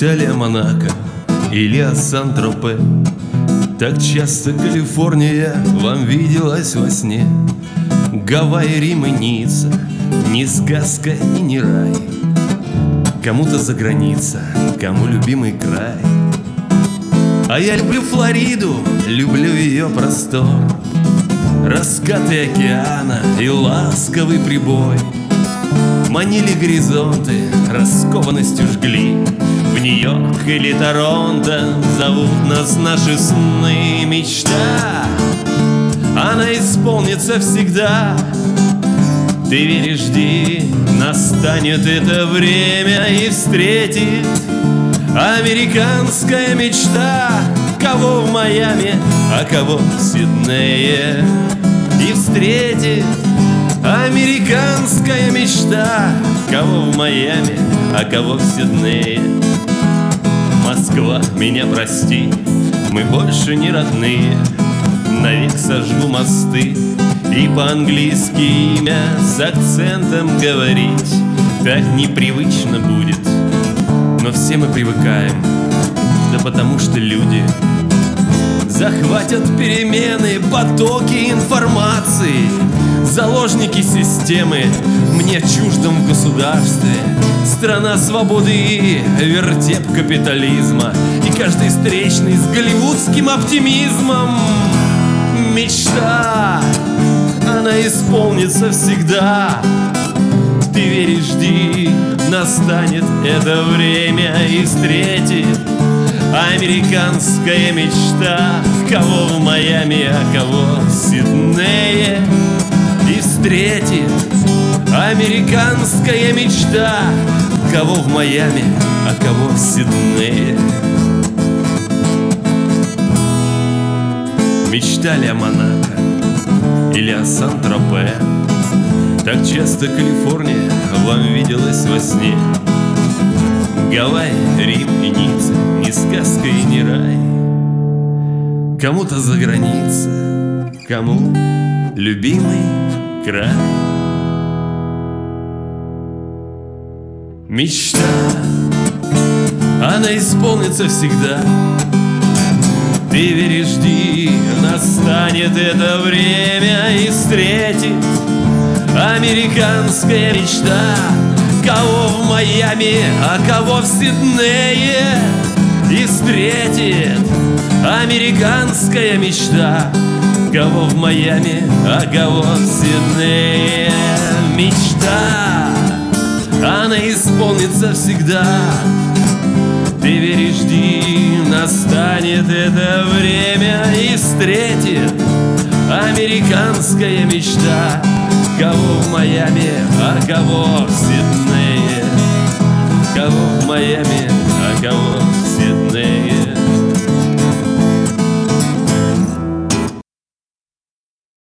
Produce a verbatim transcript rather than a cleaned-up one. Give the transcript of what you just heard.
Мечтали о Монако или о Сан-Тропе. Так часто Калифорния вам виделась во сне. Гавайи, Рим и Ницца, ни сказка и ни рай. Кому-то за граница, кому любимый край. А я люблю Флориду, люблю ее простор, раскаты океана и ласковый прибой. Манили горизонты, раскованностью жгли. В Нью-Йорк или Торонто зовут нас наши сны. Мечта, она исполнится всегда. Ты веришь, жди, настанет это время и встретит американская мечта. Кого в Майами, а кого в Сиднее. И встретит американская мечта. Кого в Майами, а кого в Сиднее. Москва, меня прости, мы больше не родные. Навек сожгу мосты и по-английски имя с акцентом говорить так непривычно будет. Но все мы привыкаем, да потому что люди захватят перемены, потоки информации. Заложники системы мне чуждом в государстве. Страна свободы и вертеп капитализма. И каждый встречный с голливудским оптимизмом. Мечта, она исполнится всегда. Ты веришь, жди, настанет это время и встретит американская мечта. Кого в Майами, а кого в Сиднее. И встретит американская мечта. Кого в Майами, а кого в Сиднее. Мечтали о Монако или о Сан-Тропе. Так часто Калифорния вам виделась во сне. Гавайи, Рим и Ницца, ни сказка и ни рай. Кому-то за граница, кому любимый край. Мечта, она исполнится всегда. Ты веришь, жди, настанет это время и встретит американская мечта. Кого в Майами, а кого в Сиднее. И встретит американская мечта. Кого в Майами, а кого в Сиднее. Мечта, она исполнится всегда. Ты веришь, жди, настанет это время и встретит американская мечта. Кого в Майами, а кого в Сиднее. Кого в Майами,